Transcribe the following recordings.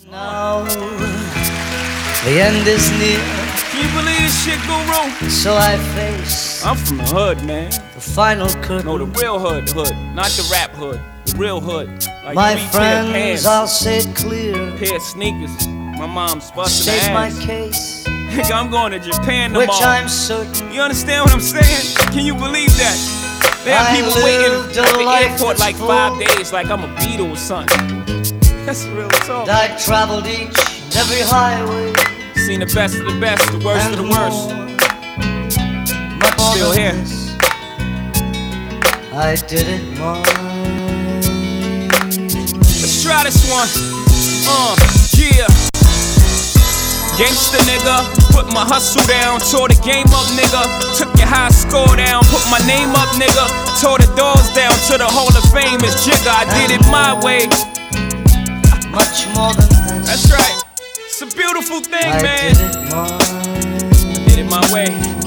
Now, the end is near. Can you believe this shit go wrong? So I face I'm from the hood, man. the final curtain. No, the real hood, not the rap hood. The real hood. Like My 3 pair of friends, pants, I'll say it clear. pair of sneakers. My mom's busting State my ass. case, Nigga, I'm going to Japan which tomorrow. I'm certain. You understand what I'm saying? Can you believe that? They have I people waiting lived at a the life airport like that's 5 full. days, like I'm a Beatle or something. That's real talk. I traveled each and every highway. Seen the best of the best, the worst of the worst. Much more Still than here. this, I did it mine. Let's try this one. Yeah. Gangsta nigga, put my hustle down, tore the game up nigga, took your high score down, put my name up nigga, tore the doors down to the Hall of Fame as Jigga, I did it my way. Much more than this, That's right, it's a beautiful thing, I man. did it mine. Did it my way.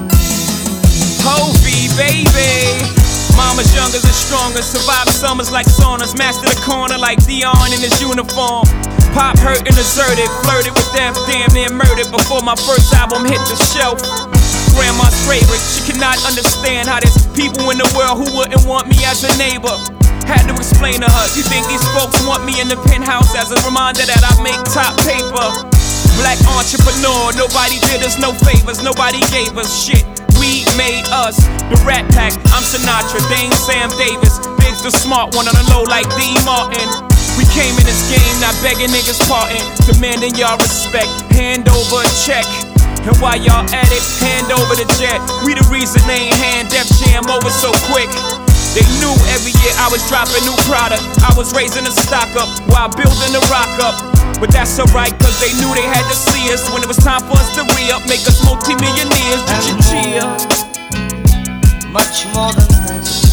Hovey, baby. Mama's youngers and stronger. Survived summers like saunas. Master the corner like Dion in his uniform. Pop hurt and deserted. Flirted with death, damn near murdered before my first album hit the shelf. Grandma's favorite. She could not understand how there's people in the world who wouldn't want me as a neighbor. Had to explain to her, you think these folks want me in the penthouse as a reminder that I make top paper. Black entrepreneur, nobody did us no favors, nobody gave us shit. We made us, the Rat Pack, I'm Sinatra, Dane Sam Davis. Big's the smart one on the low like D. Martin. We came in this game, not begging niggas pardon, demanding y'all respect, hand over a check. And while y'all at it, hand over the jet. We the reason they ain't hand Def Jam over so quick. They knew every year I was dropping new product. I was raising the stock up while building the rock up. But that's alright, cause they knew they had to see us when it was time for us to re-up, make us multi-millionaires. Cheer. Much more than this,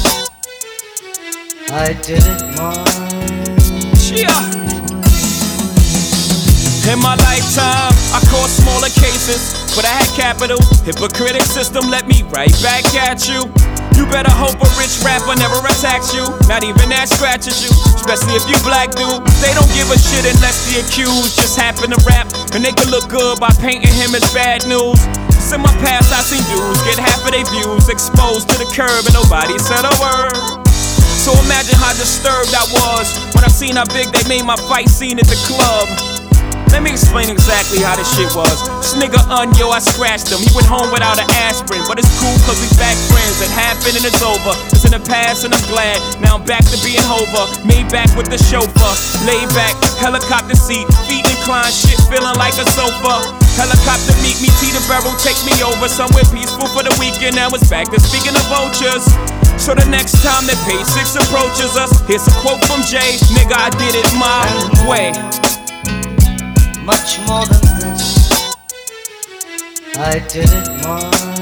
I did it mine. Cheer. In my lifetime, I caught smaller cases, but I had capital. Hypocritic system let me right back at you. You better hope a rich rapper never attacks you, not even that scratches you, especially if you black dude. They don't give a shit unless the accused just happen to rap, and they can look good by painting him as bad news. In my past I seen dudes get half of their views exposed to the curb and nobody said a word. So imagine how disturbed I was when I seen how big they made my fight scene at the club. Let me explain exactly how this shit was. This nigga Unyo, I scratched him. He went home without an aspirin, but it's cool cause we back friends. It happened and it's over. It's in the past and I'm glad. Now I'm back to being Hova. Made back with the chauffeur. Laid back, helicopter seat, feet inclined, shit feeling like a sofa. Helicopter meet me, T the barrel, take me over somewhere peaceful for the weekend. Now it's back to speaking of vultures. So the next time that Page 6 approaches us, here's a quote from Jay. Nigga, I did it my way. Much more than this, I did it mine.